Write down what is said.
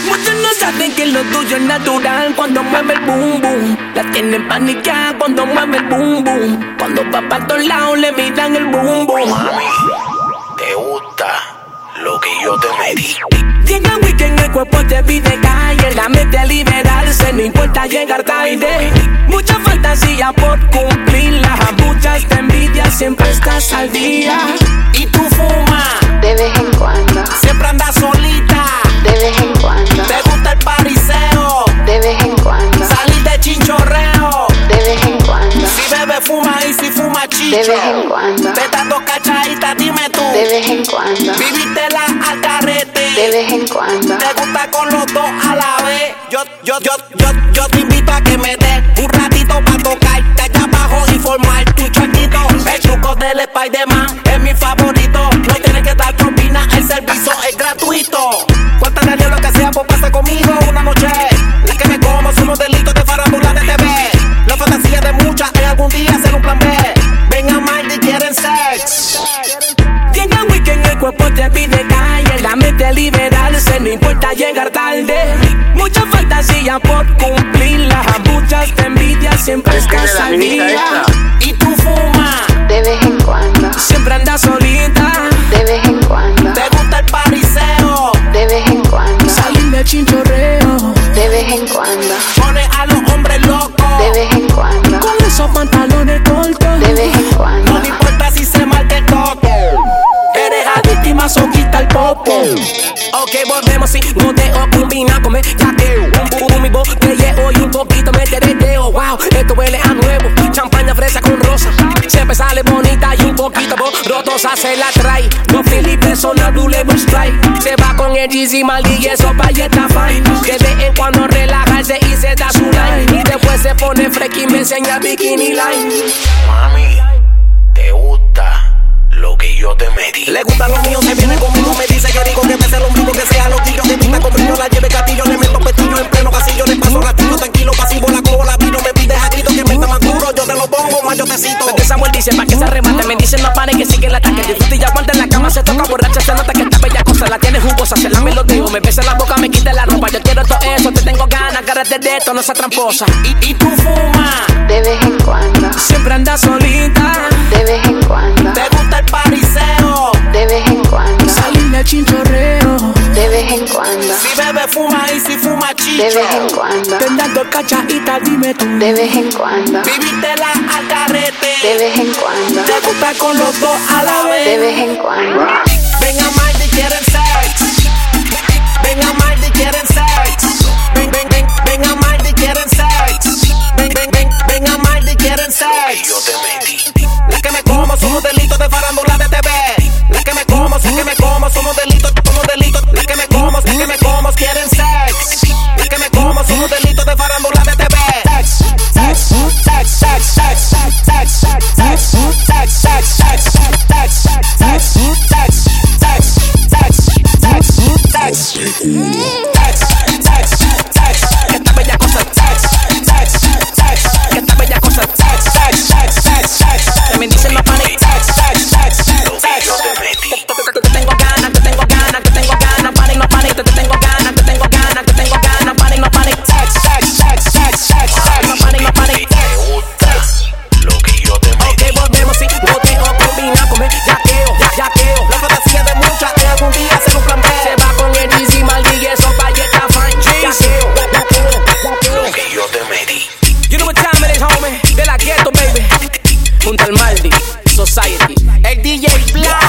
Muchos no saben que lo tuyo es natural cuando mueve el boom boom. La tienen paniqueada cuando mueve el boom boom. Cuando va para todos lados le miran el boom boom. Mami, ¿te gusta lo que yo te metí? Llega el weekend, el cuerpo te pide calle. La mente a liberarse, no importa llegar tarde. Mucha fantasía por cumplirla. Muchas te envidian, siempre estás al día. Y tú fumas de vez en cuando, siempre andas solita. de vez en cuando, Te gusta el pariseo, de vez en cuando, salir de chinchorreo. de vez en cuando, Si bebe, fuma y si fuma chicho. de vez en cuando, Te dando cachadita, dime tú. de vez en cuando, Vivítela al carrete. de vez en cuando, Te gusta con los dos a la vez. Yo te invito a que me des un ratito pa' tocarte allá abajo y formar tu charquito. El truco del Spider-Man es mi favorito. No tienes que dar propina, el servicio es gratuito. Cuéntale a lo que sea, pues pasa conmigo una noche. La que me como son modelitos de farándula de TV. La fantasía de muchas es algún día hacer un plan B. Ven a Maldi y quieren sex. Llega el weekend, el cuerpo te pide calle. La mente a liberarse, no importa llegar tarde. Mucha fantasía por cumplirla. Muchas te envidian, siempre estás al día. Y tú fumas de vez en cuando, Siempre andas solita. de vez en cuando, te gusta el pariseo. de vez en cuando, Salir de chinchorreo. de vez en cuando, Pone a los hombres locos. de vez en cuando, Con esos pantalones cortos. de vez en cuando, No le importa si se marca el toque. Eres adicta y masoquista el popo. Ok, volvemos sin goteo, combina con yaqueo. Un boom, botelleo y un poquito me tereteo. Wow, esto huele a nuevo. Champaña fresa con rosa. Siempre sale bonita y un poquito borrotosa se la trae. No Felipe, personal, blue label strike. Se va con el Yeezy Maldi y eso pa' y está fine. De vez en cuando relajarse y se da su line. Y después se pone freaky y me enseña bikini line. Mami, ¿te gusta lo que yo te metí? Le gusta lo mío, se viene conmigo, me dice que digo que me sea el ombligo, que sea loquillo, que pinta con brillo, la lleve gatillo, le meto pestillo en pleno pasillo, le paso gatillo, tranquilo, pasivo, la cojo, la vino, me pides a grito, que me está más duro, yo te lo pongo, más yo te cito. Porque Samuel dice, pa' que se remate, me dicen no pare, que sigue el ataque, disfrute y aguanta en la cama, se toca borracha, se nota que esta bella cosa la tiene jugosa, se la melodeo, me besa en la boca, me quita la ropa, yo quiero todo eso, te tengo ganas, agárrate de esto, no seas tramposa. Y tú fumas de vez en cuando, Siempre andas solita. de vez en cuando, te gusta el pariseo, de vez en cuando, Salir de chinchorreo. de vez en cuando, si bebe fuma y si fuma chicho. de vez en cuando, Te dando cachadita, dime tú. de vez en cuando, Vivítela al carrete. de vez en cuando, Te gusta con los dos a la de vez. vez en cuando, Ven a Maldi, quieren sex. Ven a Maldi, quieren sex. Ven a Maldi, quieren sex. Ven a Maldi, quieren sex. Yo te metí. Las que me como son modelitos de farándula de TV. Las que me como son modelitos, Las que me como quieren sex. Las que me como son modelitos de farándula de TV. Sex, sex, sex, sex, sex, sex, sex, sex, sex, sex, sex, sex, sex, sex, sex, sex, esta bella cosa, esta bella cosa, me dicen no panic, te tengo ganas, te tengo ganas, te tengo ganas, panic, no panic, te tengo ganas, te tengo ganas, te tengo ganas, panic, no panic, no panic, no panic. ¿Te gusta lo que yo te metí? Ok, volvemos sin goteo, combina con el yaqueo. La fantasía de muchas es algún día hacer un plan B. Se va con el Yeezy Maldi y eso pa' y está fine. Yaqueo. Lo que yo te metí. You know what time it is, homie. De la ghetto, baby. Junto al Maldi Society. El DJ Black.